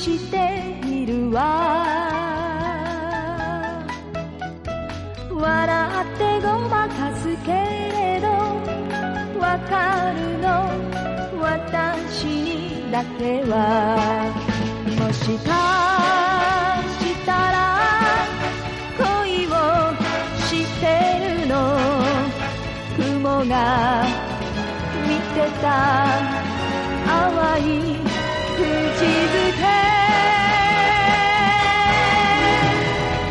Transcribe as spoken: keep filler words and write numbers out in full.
しているわ。笑ってごまかすけれどわかるの私にだけは。もしかしたら恋をしてるの。雲が見てた淡い口づ